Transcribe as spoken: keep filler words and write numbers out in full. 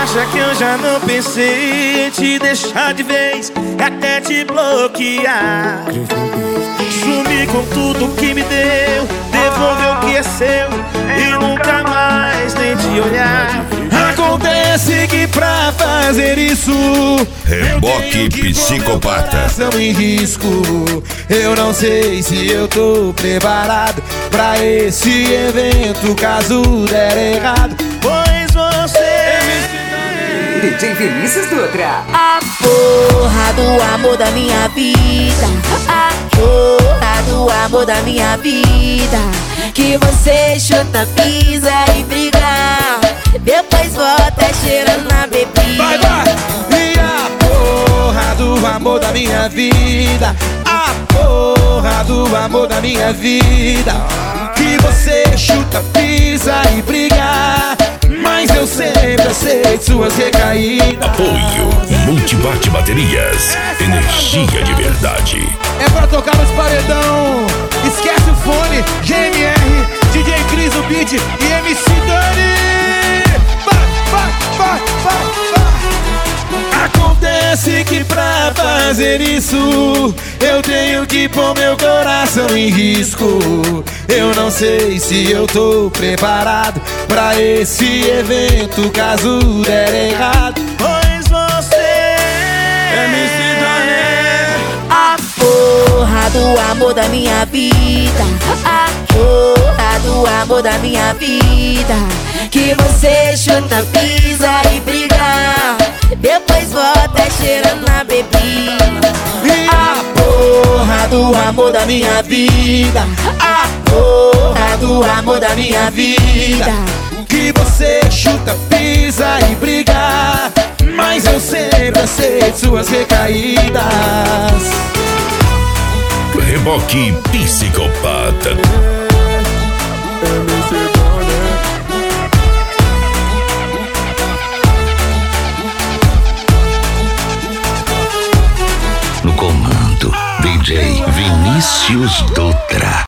acha que eu já não pensei em te deixar de vez e até te bloquear? Sumi com tudo que me deu, devolveu o que é seu e nunca mais nem te olhar. Acontece que pra fazer isso Reboque Psicopata. eu em risco. Eu não sei se eu tô preparado pra esse evento caso der errado, pois você D J Vinícius Dutra. A porra do amor da minha vida, a porra do amor da minha vida, que você chuta, pisa e briga, depois volta cheirando na bebida. vai, vai! E a porra do amor da minha vida, a porra do amor da minha vida, que você chuta, pisa e briga, mas eu sempre aceito suas recaídas. Apoio Multibate Baterias, energia de verdade. É pra tocar nos paredão, esquece o fone, G M R, D J Cris, o beat e M C Dani. Vai, vai, vai, vai, vai. Acontece que pra fazer isso eu tenho que pôr meu coração em risco. Eu não sei se eu tô preparado pra esse evento caso der errado, pois você é M C Dani. A porra do amor da minha vida, a porra do amor da minha vida, que você chuta, pisa e briga, depois volta cheirando na bebida. A porra do amor da minha vida, a porra do amor da minha vida, Que você chuta, pisa e briga, mas eu sempre aceito suas recaídas. Reboque Psicopata. No comando, D J Vinícius Dutra.